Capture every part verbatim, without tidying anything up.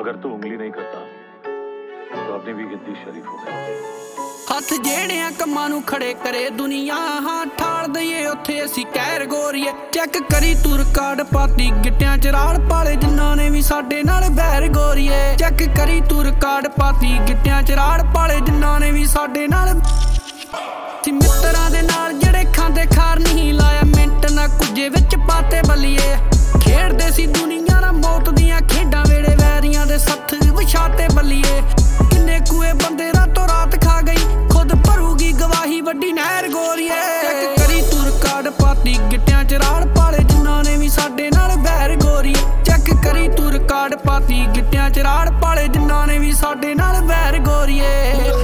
अगर तू उंगली नहीं करता तो अपनी भी गिनती शरीफ हो गई। हथ जेड़ियां कमां नूं खड़े करे दुनिया हां ठाल दईए उत्थे असीं कहर गोरीए चेक करी तू रिकार्ड पाती गिट्टियां च राड़ पाले जिन्हां ने भी साडे नाल बैर गोरीए चेक करी तू रिकार्ड पाती गिट्टियां च राड़ पाले जिन्हां ने भी साडे नाल सी मित्तरां दे नाल जेड़े खांदे खार नहीं लाया मिंट ना कुझे विच पाते बल्लीए खेड़दे सी दुनिया नाल मौत दियां खेडां वेड़े वैरियां दे सत्थ विछाते बल्लीए किन्ने कुए बंदे रातों रात खा गई खुद भरूगी गवाही वड्डी नहर गोरीए चेक करी तू रिकार्ड पाती गिट्टियां च राड़ पाले जिन्हां ने भी साडे नाल बैर गोरीए चेक करी तू रिकार्ड पाती गिट्टियां च राड़ पाले जिन्हां ने भी साडे नाल बैर गोरीए।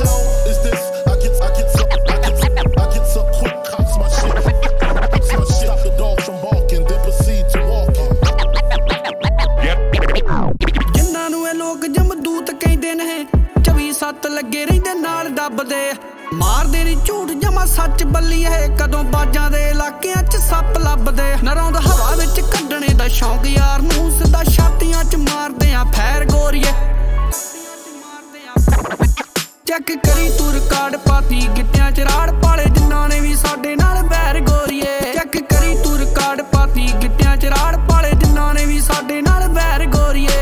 सत्त लगे रहिंदे नाल दबदे मारदे नी झूठ जमा सच बल्लीए कदों बाजां दे इलाकियां च सप्प लभदे नरौंद हवा विच कड्डणे दा शौक यार नूं सिद्धा छातियां च मारदे आ फैर गोरीए चेक करी तू रिकार्ड पाती गिट्टियां च राड़ पाले जिन्हां ने भी साडे नाल बैर गोरीए चेक करी तू रिकार्ड पाती गिट्टियां च राड़ पाले जिन्हां ने भी साडे नाल बैर गोरीए।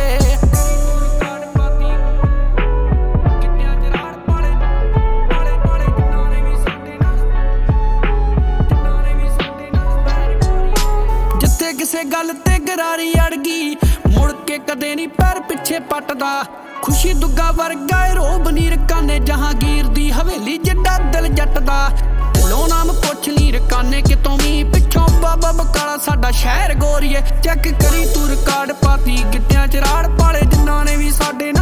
किसे गल ते गरारी अड़ गई मुड़ के कदे नी पैर पिछे पटदा खुशी दुग्गा वर्गा रोब नी रकाने जहांगीर दी हवेली जिड्डा दिल जट दा लो नाम पुछ ली रकाने कितों भी पिछों बाबा बकाला साडा शहर गोरीए चेक करी तू रिकार्ड पाती गिट्टियां च राड़ पाले जिन्हां ने भी साडे